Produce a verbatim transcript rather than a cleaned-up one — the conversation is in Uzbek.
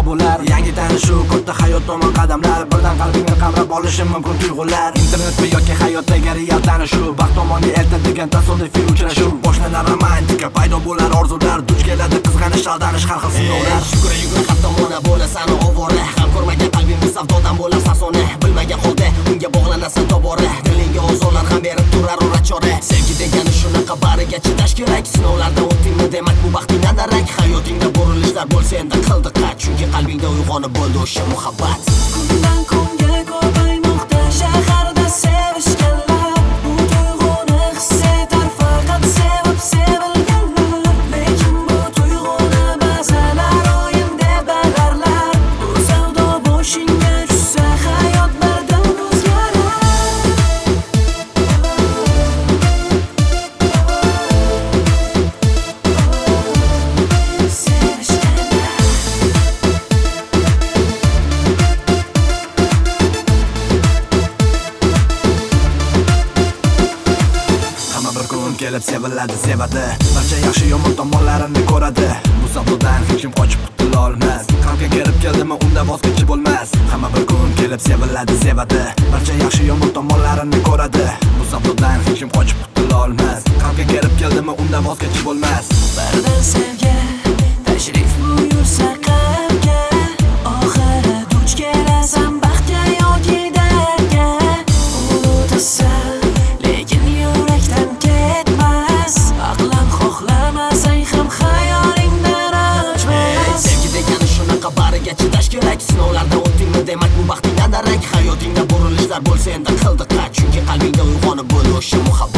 bo'lar. Yangi tanishuv, katta hayot tomon qadamlar. Birdan qalbingni qamrab olishi mumkin tuyg'ular. Internetmi yoki hayotdagi real tanishuv, baxt tomoni elta degan tasodifiy uchrashuv. Boshlanar romantika, paydo bo'lar orzular, duch keladi qizg'anish, aldanish, har xil sinovlar. Yugura yugura har tomona bo'lasan ovora, ham ko'rmagan qalbingni savdodan bo'lar sasona. Bilmagan holda unga bog'lanasan tobora, dilingga ozorlar ham berib turar ura chora. Sevgi degani shunaqa, bariga chidash kerak. Sinovlardan o'tdingmi, demak bu baxtingdan darak. Hayotingda burilishlar bo'lsa endi qil diqqat, chunki qalbingda uyg'onib bo'ldi o'sha muhabbat. Kundan kunga ko'paymoqda shaharda sevishganlar, bu tuyg'uni his etar faqat sevib sevilganlar. Lekin bu tuyg'uni ba'zilar o'yin deb agarlar. Bu savdo boshingga tushsa hayot birdan o'zgarar. Kelib seviladi, sevadi, barcha yaxshi yomon tomonlarini ko'radi. Bu savdodan hech kim qochib qutula olmas. Qalbga kirib keldimi, unda voz kechib bo'lmas. Hamma bir kun kelib seviladi, sevadi, barcha yaxshi yomon tomonlarini ko'radi. Bu savdodan hech kim qochib qutula olmas. Qalbga kirib keldimi, unda voz kechib bo'lmas. Birdan sevgi tashrif buyursa qalbga, oxiri duch kelasan baxtga yoki dardga. Unutasan lekin yurakdan ketmas, aqlan xohlamasang ham xayolingdan ochmas. Sevgi degani shunaqa, bariga chidash kerak. Sinovlardan o'tdingmi, demak bu baxtingdan darak. Hayotingda burilishlar bo'lsa endi qil diqqat, chunki qalbingda uyg'onib bo'ldi o'sha muhabbat.